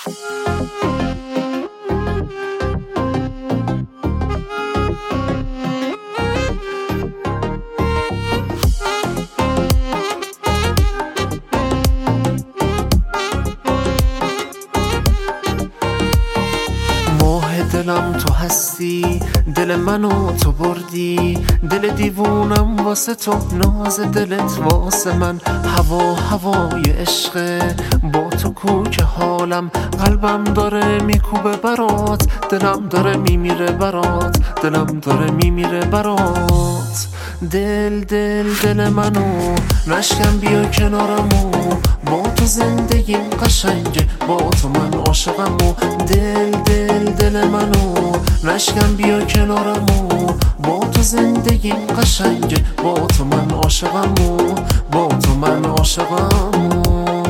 دلم تو هستی، دل منو تو بردی، دل دیوونم واسه تو، ناز دلت واسه من، هوا هوای عشقه، با تو کوک حالم، قلبم داره میکوبه برات، دلم داره میمیره برات، دلم داره میمیره برات. دل دل دل منو نشکن، بیا کنارمو، با تو زندگیم قشنگه، با تو من عاشقمو. دل دل دل منو نشکن، بیا کنارمو، با تو زندگیم قشنگه، با تو من عاشقمو، با تو من عاشقمو.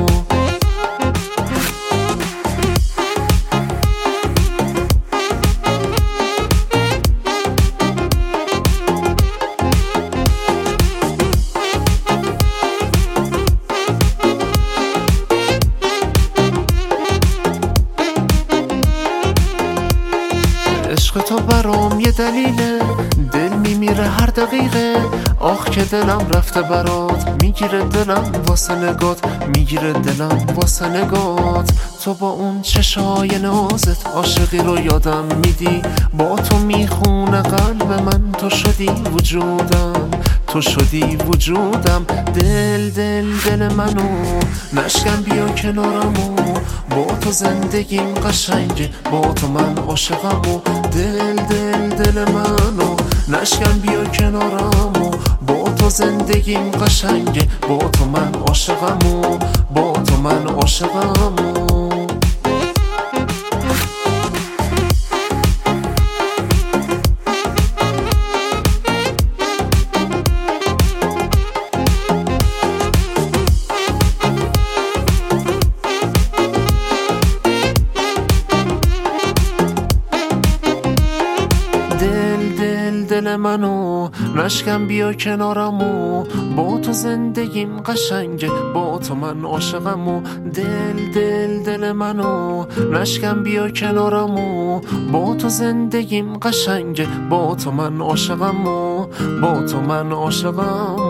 عشق تو برام یه دلیله، دل میمیره هر دقیقه، آخ که دلم رفته برات، میگیره دلم واسه نگات، میگیره دلم واسه نگات. تو با اون چشای نازت عاشقی رو یادم میدی، با تو میخونه قلب من، تو شدی وجودم، تو شدی وجودم. دل دل دل منو نشکن، بیا کنارمو، با تو زندگیم قشنگه، با تو من عاشقمو. دل دل دل منو نشکن، بیا کنارمو، با تو زندگیم قشنگه، با تو من عاشقمو، با تو من عاشقمو. دل منو نشکن، بیا کنارمو، با تو زندگیم قشنگه، با تو من عاشقمو. دل دل دل منو نشکن، بیا کنارمو، با تو زندگیم قشنگه، با تو من عاشقمو، با تو من عاشقمو.